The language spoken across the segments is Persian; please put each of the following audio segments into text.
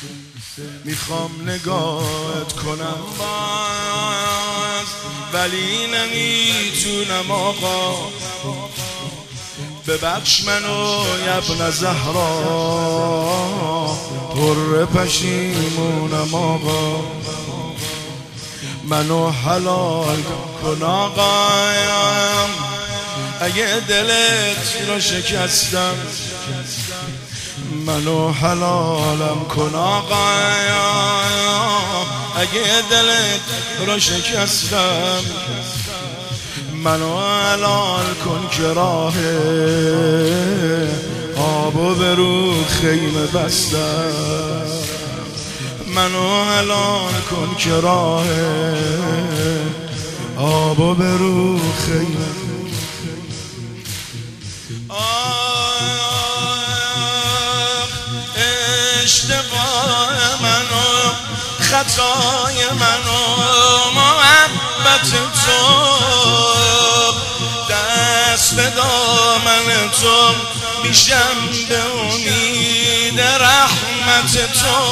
میخوام نگاهت کنم باز ولی نمیتونم آقا، ببخش منو ابن زهرا، پر پشیمونم آقا، منو حلال کن آقا، اگه دلت رو شکستم منو حلالم کن آقا، اگه دلت رو شکستم منو حلال کن که راه آبو به رو خیمه بستم، منو حلال کن که راه آبو به رو خیمه. اشتباه منو، خطای منو، محبت تو، دست دامن تو، میشم به امید رحمت تو،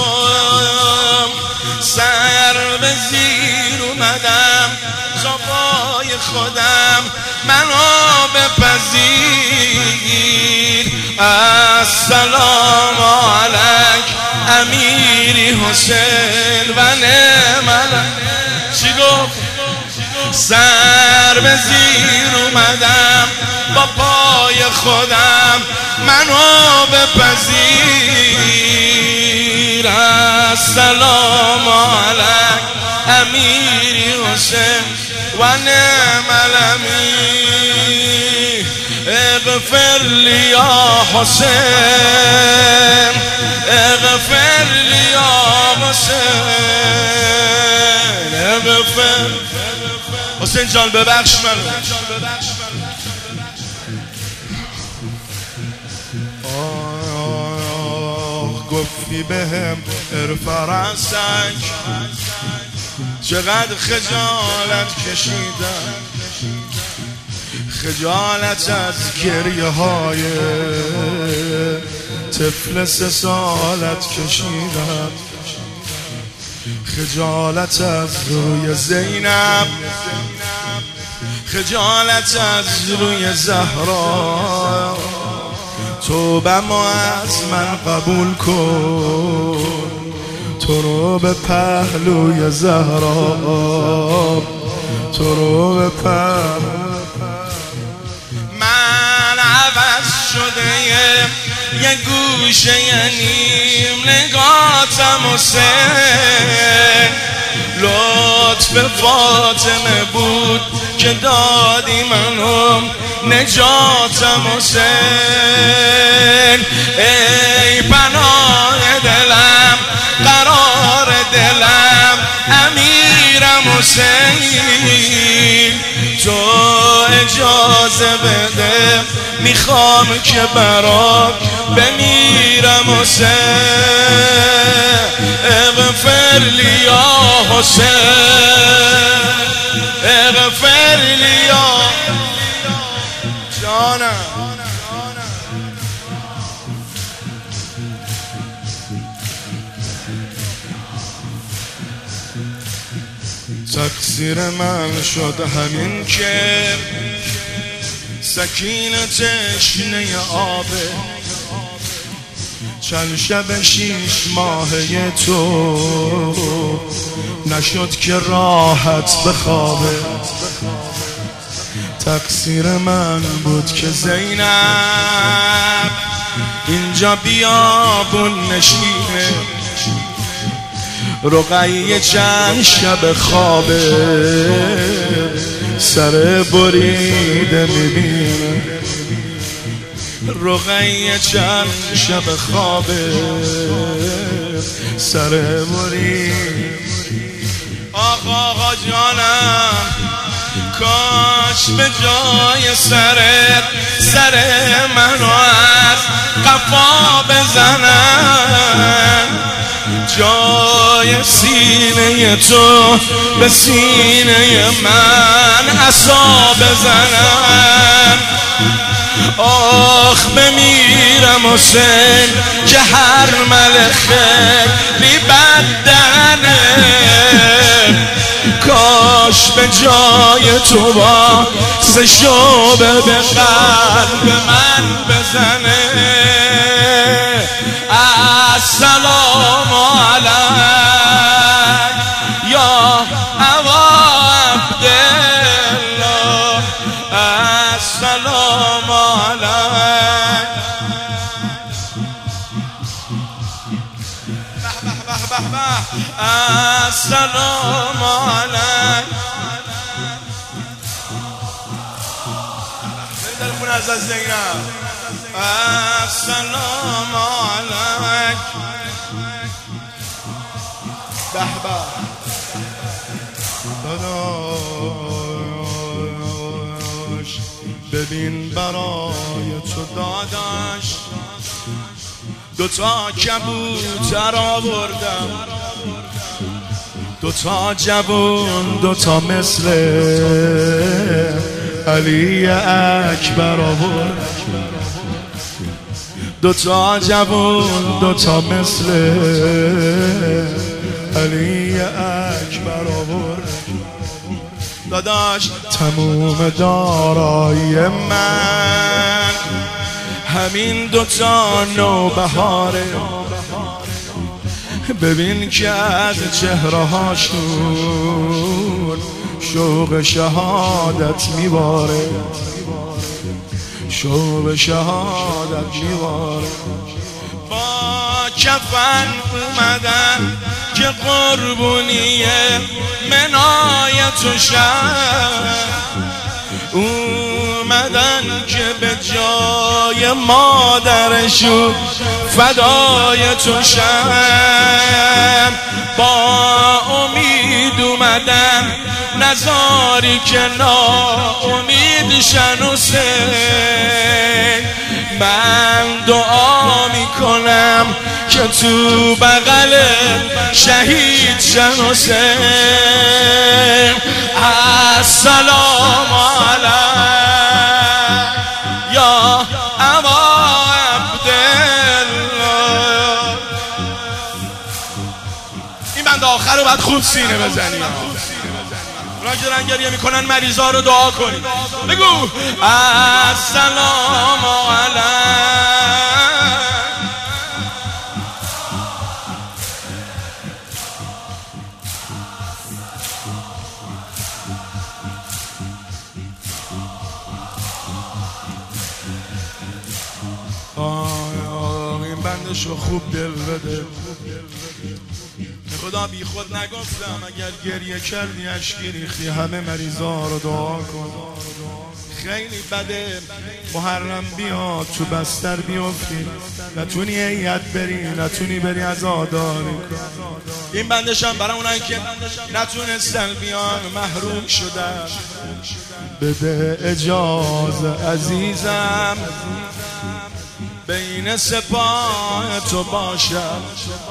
سر به زیر اومدم تا پای خودم منو بپذیر. السلام علیک امیری حسین و نعم. چی گفت؟ سر به زیر اومدم با پای خودم منو بپذیر. السلام علیک امیری حسین و نعم الامیر. اغفر لی یا حسین، اغفر لی یا حسین، اغفر. حسین جان ببخش منو. گفتی بهم ارفع رأسک، چقدر خجالت کشیدم، خجالت از گریه های طفل 3 سالت کشیدم، خجالت از روی زینب، خجالت از روی زهرا. توبه‌مو از من قبول کن، تو رو به پهلوی زهرا، تو رو به پهلوی. من عوض شده یه گوشه نیم نگاتم حسین، لطف فاطمه بود که دادی منو نجاتم حسین. ای پناه دلم، قرار دلم، امیرم حسین، تو اجازه بده میخوام که برات بمیرم حسین. اغفر لی یا حسین، اغفر لی یا جانم. تقصیر من شد همین که سکینه تشنه آبه، چند شب 6 ماهه تو نشد که راحت بخوابه. تقصیر من بود که زینب اینجا بیابون نشینه، رقیه چند شب خوابه، سر بریده میبینه، رقیه چند شب خوابه، سر بریده. آقا جانم، کاش به جای سرت سر منو از قفا بزنن، جای سینه تو به سینه من عصا بزنن. آخ بمیرم حسین که هر ملک خیلی بدنه کاش به جای تو با سه شعبه به قلب من بزنه السلام علیک یا ابا عبدالله السلام علیک السلام علیک دلخون از زینب السلام علیک به به داداش ببین برای تو داداش دوتا کبوتر آوردم دوتا جوون دوتا مثل علی اکبر آوردم دوتا جوون دوتا مثل علی اکبر آورد داداش تموم دارایی من همین دوتا نوبهاره ببین که از چهره هاشون شوق شهادت میباره شوق شهادت میواره با کفن اومدن که قربونی منای تو شد اومدن که به جای مادرشون فدای تو شد با امید اومدن نزاری که ناامید شنوسه من دعا میکنم که تو بغل شهید شنوسه السلام علیک یا ابا عبدالله این بند آخر رو باید خوب سینه بزنیم اونا که دارن گریه میکنن مریضا رو دعا کنید بگو السلام علیک این بندشو خوب دل بده خدا بی خود نگفتم اگر گریه کردی اشکی ریختی همه مریضا رو دعا کن خیلی بده محرم بیاد تو بستر بیفتی نتونی هیئت بری نتونی بری عزاداری کن این بندشم برای اونایی که نتونستن بیان محروم شدن بده اجازه عزیزم بین سپاه تو باشم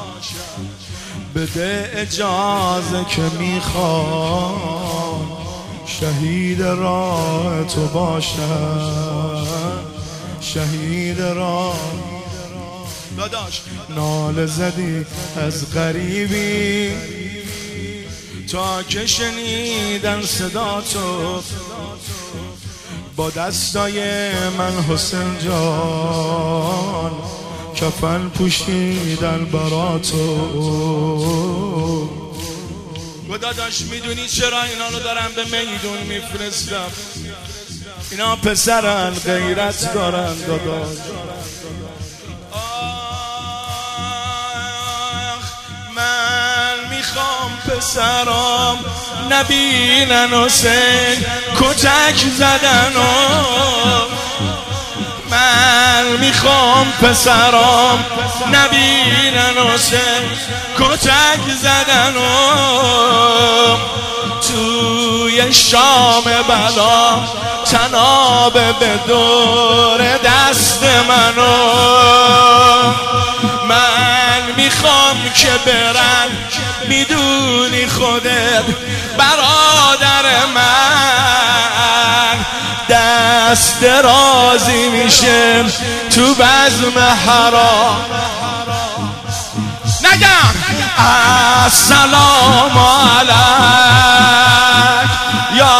بده اجازه که میخوام شهید راه تو باشم شهید راه داداش ناله زدی از غریبی تا که شنیدن صدا تو با دستای من حسین جان کفن پوشیدن برا تو داداش میدونی چرا اینا رو دارم به میدون میفرستم اینا پسرن غیرت دارن داداش من میخوام پسرام نبینن حسین کتک زدن من میخوام پسرام نبینن حسین کتک زدن توی شام بلا تنابه به دور دست منو من میخوام که برن میدونی خودت برادر من دست درازی میشه تو بزم حرام. نگم السلام علیک یا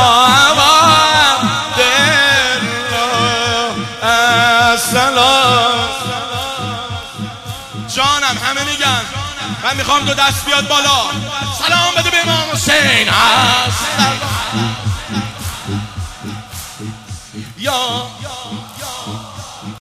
السلام. جانم همه میگن من میخوام دو دست بیاد بالا، سلام بده به امام حسین. السلام